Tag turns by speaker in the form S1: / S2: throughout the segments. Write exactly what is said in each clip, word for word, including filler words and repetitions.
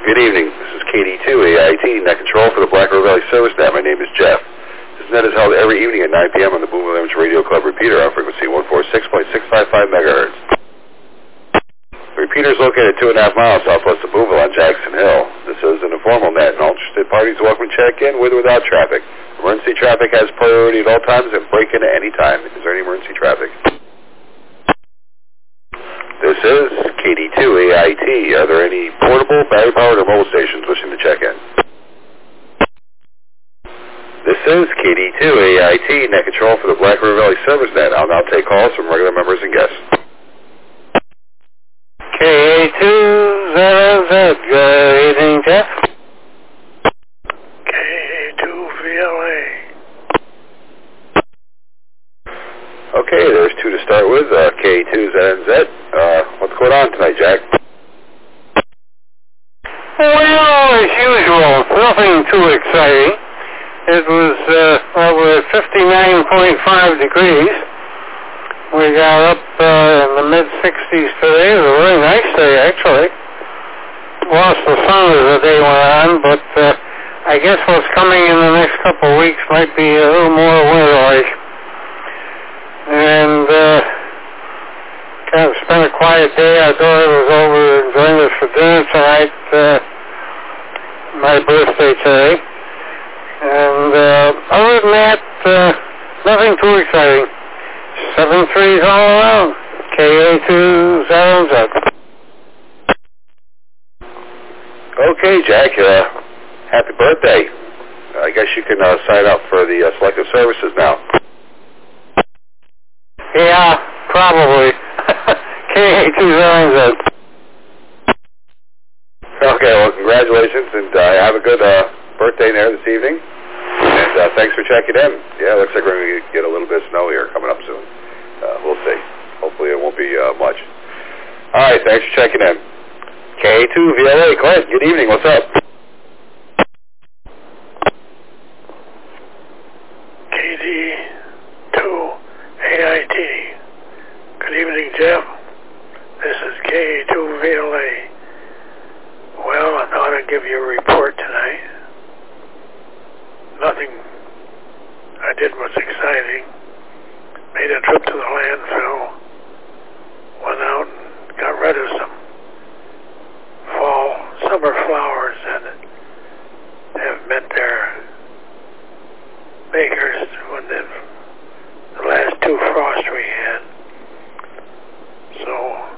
S1: Good evening. This is K D two A I T, Net Control for the Black River Valley Service Net. My name is Jeff. This net is held every evening at nine p m on the Boonville Amateur Radio Club repeater on frequency one forty-six point six five five megahertz. The repeater is located two and a half miles southwest of Boonville on Jackson Hill. This is an informal net, and all interested parties are welcome to check in with or without traffic. Emergency traffic has priority at all times and break in at any time. Is there any emergency traffic? This is K D two A I T. Are there any portable, battery-powered, or mobile stations wishing to check in? This is K D two A I T, Net Control for the Black River Valley Service Net. I'll now take calls from regular members and guests.
S2: K A two Z Z. Good evening, Jeff.
S3: K A two V L A.
S1: Okay, there's two to start with, uh, K two Z N Z. Uh, what's going on tonight, Jack?
S2: Well, as usual, nothing too exciting. It was, uh, well, we're at fifty-nine point five degrees. We got up uh, in the mid sixties today. It was a really nice day, actually. Lost the sun as the day went on, but uh, I guess what's coming in the next couple of weeks might be a little more winter-like. And uh, kind of spent a quiet day. Our daughter was over and joined us for dinner tonight. Uh, my birthday today. And uh, other than that, uh, nothing too exciting. Seven threes all around. K A two Z N Z.
S1: Okay, Jack. Uh, happy birthday. I guess you can uh, sign up for the uh, selective services now.
S2: Yeah, probably. K A two Z N Z.
S1: Okay, well, congratulations, and uh, have a good uh, birthday there this evening. And uh, thanks for checking in. Yeah, looks like we're going to get a little bit of snow here coming up soon. Uh, we'll see. Hopefully it won't be uh, much. All right, thanks for checking in. K A two V L A, Clint, good evening. What's up?
S3: K D two A I T. Good evening, Jeff. This is K A two V L A. Well, I thought I'd give you a report tonight. Nothing I did was exciting. Made a trip to the landfill. Went out and got rid of some fall, summer flowers that have met their makers when the, the last two frosts we had. So,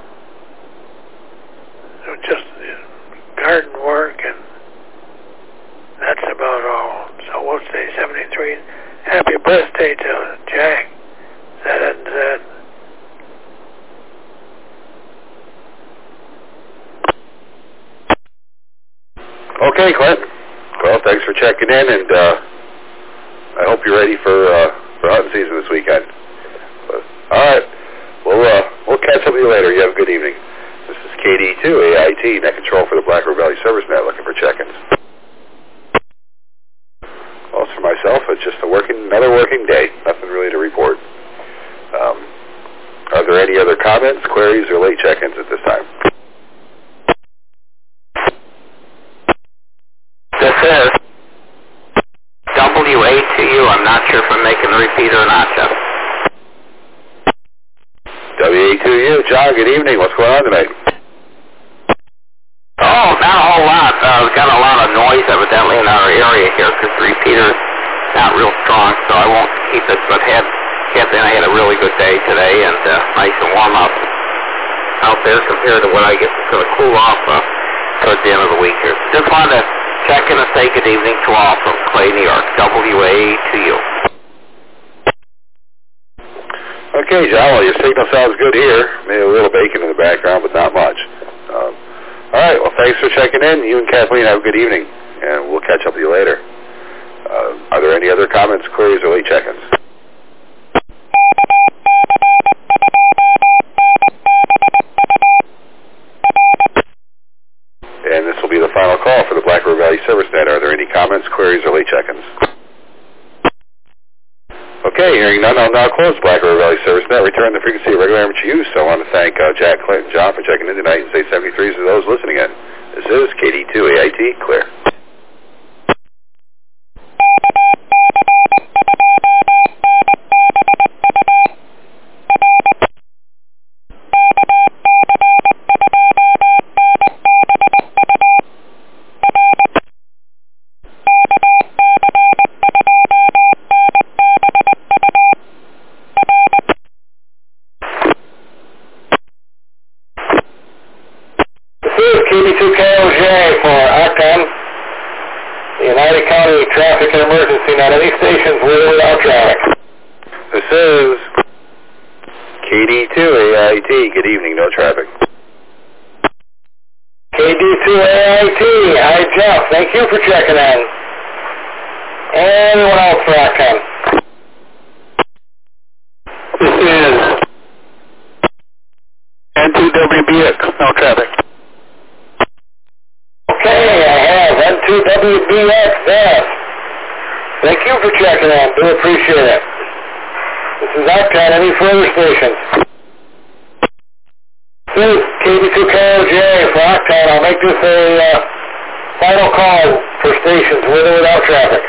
S3: so just uh, garden work, and that's about all. So we'll say seventy-three. Happy birthday to Jack. Z N Z.
S1: Okay, Clint. Well, thanks for checking in, and uh, I hope you're ready for uh, for hunting season this weekend. But, all right, we'll uh, we'll catch up with you later. You have a good evening. This is K D two A I T, Net Control for the Black River Valley Service Net, looking for check-ins. Well, for myself, it's just a working another working day. Nothing really to report. Um, are there any other comments, queries, or late check-ins at this time?
S4: This is W A T U. I'm not sure if I'm making the repeater or not, Jeff.
S1: W A T U, John, good evening. What's going on tonight?
S4: Oh, not a whole lot. Uh, we've got a lot of noise evidently in our area here because the repeater's not real strong, so I won't keep it. But had, had I had a really good day today, and uh, nice and warm up out there compared to what I guess is going to cool off uh, towards the end of the week here. Just wanted to check in and say good evening to all from Clay, New York. W A T U.
S1: Okay, John, well, your signal sounds good here. Maybe a little bacon in the background, but not much. Um, all right, well, thanks for checking in. You and Kathleen have a good evening, and we'll catch up with you later. Uh, are there any other comments, queries, or late check-ins? And this will be the final call for the Black River Valley Service Net. Are there any comments, queries, or late check-ins? Okay, hearing none, I'll now close Black River Valley Service Net. Return the frequency of regular amateur use. So I want to thank uh, Jack, Clint, and John for checking in tonight and say seventy-threes to those listening in. This is K D two A I T, clear.
S2: K B two K O J for Octon, the United County Traffic and Emergency. Not any stations with or without traffic.
S1: This is K D two A I T. Good evening, no traffic.
S2: K D two A I T. Hi, Jeff. Thank you for checking in. Anyone else for Octon?
S3: This is N two W B X, no traffic.
S2: Okay, I have N two W B X there. Thank you for checking in. Do appreciate it. This is Octon. Any further stations? This is K B two K O J for Octon. I'll make this a uh, final call for stations with or without traffic.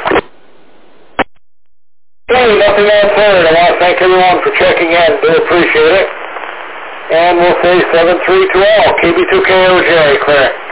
S2: Okay, nothing else heard. I want to thank everyone for checking in. Do appreciate it. And we'll say seven three to all. K B two K O J, clear.